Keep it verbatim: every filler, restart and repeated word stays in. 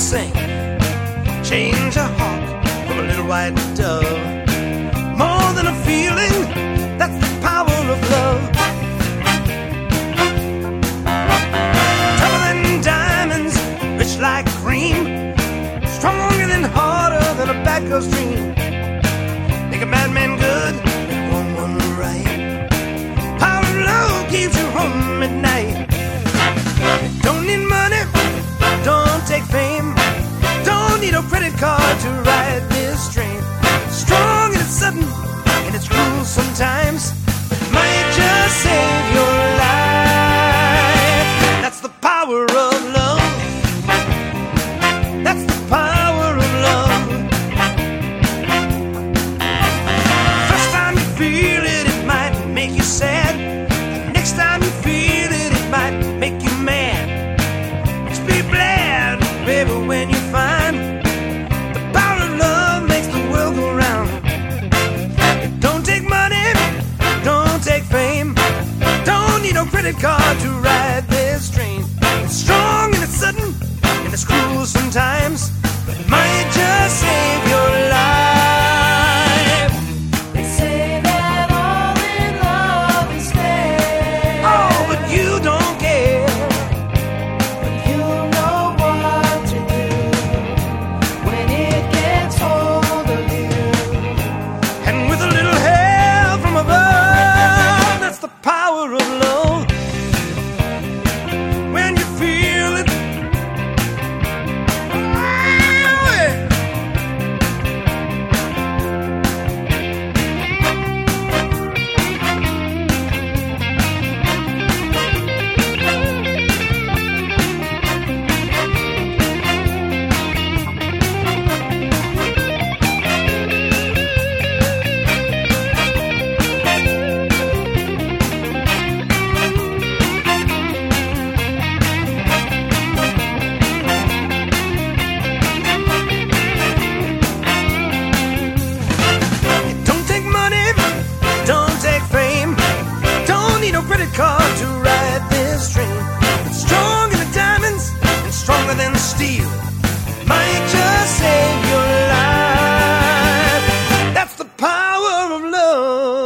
sing. Change a hawk from a little white dove. More than a feeling, that's the power of love. Tougher than diamonds, rich like cream, stronger than harder than a bad girl's dream. Make a bad man good, make a wrong one right. Power of love keeps you home at night. Don't need money, don't take fame, don't need a credit card to ride this train. It's strong and it's sudden and it's cruel sometimes, but it might just save your life. That's the power of love. That's the power of love. First time you feel it, it might make you sad. The next time you feel it, it might make you mad. Just be glad, baby, when you find the power of love makes the world go round. Don't take money, don't take fame, don't need no credit card to ride this train. It's strong and it's sudden and it's cruel sometimes, but it might just save your life. They say that all in love is fair. Oh, but you don't care. But you'll know what to do when it gets hold of you. And with a little help from above, that's the power of love. When you feel it, oh, yeah. Don't take money, don't take fame, don't need no credit card to ride this train. It's stronger than diamonds and stronger than steel. Might just save your life. That's the power of love.